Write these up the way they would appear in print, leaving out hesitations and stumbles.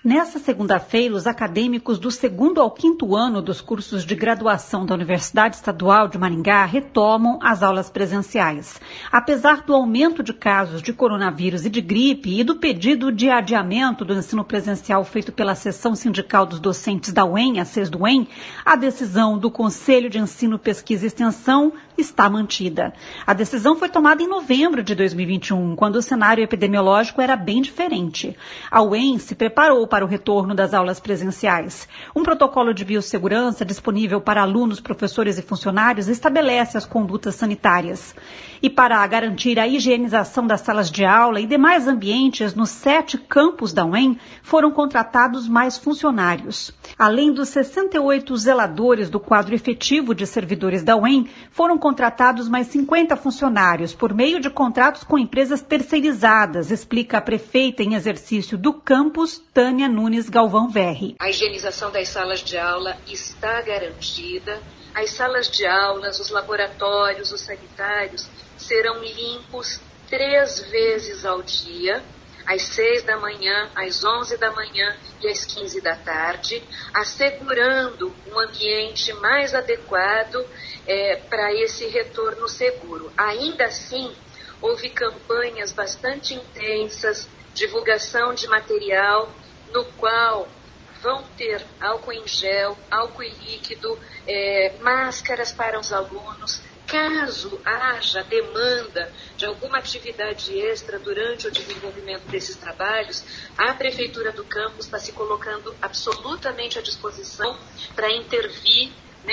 Nessa segunda-feira, os acadêmicos do 2º ao 5º ano dos cursos de graduação da Universidade Estadual de Maringá retomam as aulas presenciais. Apesar do aumento de casos de coronavírus e de gripe e do pedido de adiamento do ensino presencial feito pela Seção Sindical dos Docentes da UEM, a SESDUEM, a decisão do Conselho de Ensino, Pesquisa e Extensão está mantida. A decisão foi tomada em novembro de 2021, quando o cenário epidemiológico era bem diferente. A UEM se preparou para o retorno das aulas presenciais. Um protocolo de biossegurança disponível para alunos, professores e funcionários estabelece as condutas sanitárias. E para garantir a higienização das salas de aula e demais ambientes nos 7 campos da UEM, foram contratados mais funcionários. Além dos 68 zeladores do quadro efetivo de servidores da UEM, foram contratados mais 50 funcionários por meio de contratos com empresas terceirizadas, explica a prefeita em exercício do campus, Tânia Nunes Galvão Verri. A higienização das salas de aula está garantida. As salas de aulas, os laboratórios, os sanitários serão limpos 3 vezes ao dia, às 6 da manhã, às 11 da manhã e às 15 da tarde, assegurando um ambiente mais adequado para esse retorno seguro. Ainda assim, houve campanhas bastante intensas, divulgação de material, no qual vão ter álcool em gel, álcool líquido, máscaras para os alunos. Caso haja demanda de alguma atividade extra durante o desenvolvimento desses trabalhos, a Prefeitura do campus está se colocando absolutamente à disposição para intervir,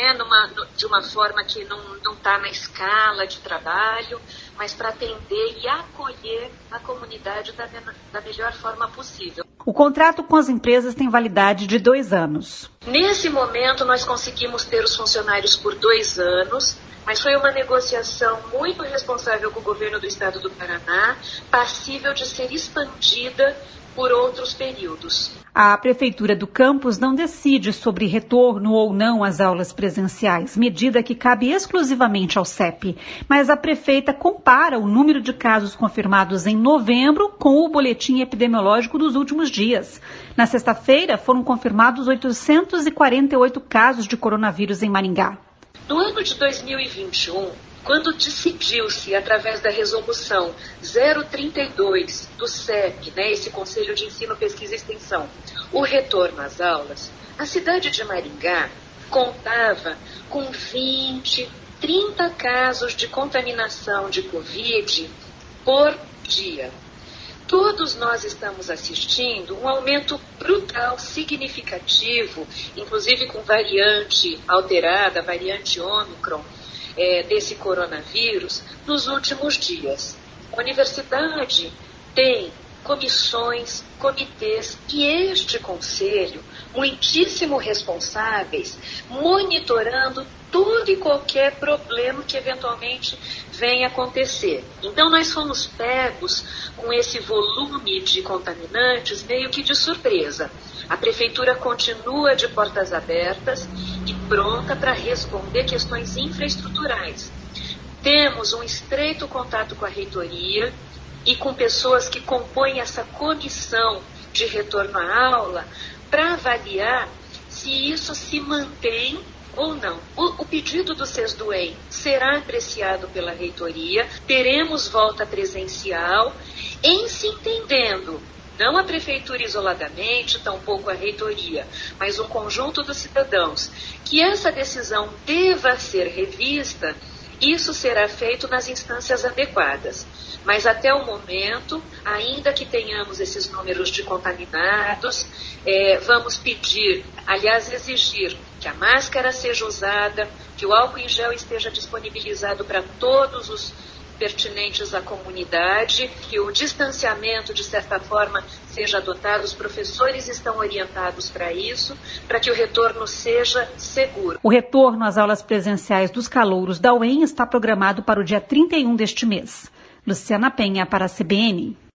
de uma forma que não está na escala de trabalho, mas para atender e acolher a comunidade da melhor forma possível. O contrato com as empresas tem validade de 2 anos. Nesse momento, nós conseguimos ter os funcionários por 2 anos, mas foi uma negociação muito responsável com o governo do estado do Paraná, passível de ser expandida por outros períodos. A Prefeitura do campus não decide sobre retorno ou não às aulas presenciais, medida que cabe exclusivamente ao CEP. Mas a prefeita compara o número de casos confirmados em novembro com o boletim epidemiológico dos últimos dias. Na sexta-feira, foram confirmados 848 casos de coronavírus em Maringá. No ano de 2021, quando decidiu-se, através da resolução 032 do CEP, esse Conselho de Ensino, Pesquisa e Extensão, o retorno às aulas, a cidade de Maringá contava com 20, 30 casos de contaminação de Covid por dia. Todos nós estamos assistindo um aumento brutal, significativo, inclusive com variante alterada, variante Ômicron, desse coronavírus, nos últimos dias. A universidade tem comissões, comitês e este conselho, muitíssimo responsáveis, monitorando todo e qualquer problema que eventualmente venha acontecer. Então nós fomos pegos com esse volume de contaminantes meio que de surpresa. A Prefeitura continua de portas abertas e pronta para responder questões infraestruturais. Temos um estreito contato com a reitoria e com pessoas que compõem essa comissão de retorno à aula para avaliar se isso se mantém ou não. O pedido do SESDUEM será apreciado pela reitoria, teremos volta presencial, em se entendendo, não a prefeitura isoladamente, tampouco a reitoria, mas um conjunto dos cidadãos, que essa decisão deva ser revista, isso será feito nas instâncias adequadas. Mas até o momento, ainda que tenhamos esses números de contaminados, vamos pedir, aliás, exigir que a máscara seja usada, que o álcool em gel esteja disponibilizado para todos os pertinentes à comunidade, que o distanciamento, de certa forma, seja adotado. Os professores estão orientados para isso, para que o retorno seja seguro. O retorno às aulas presenciais dos calouros da UEM está programado para o dia 31 deste mês. Luciana Penha, para a CBN.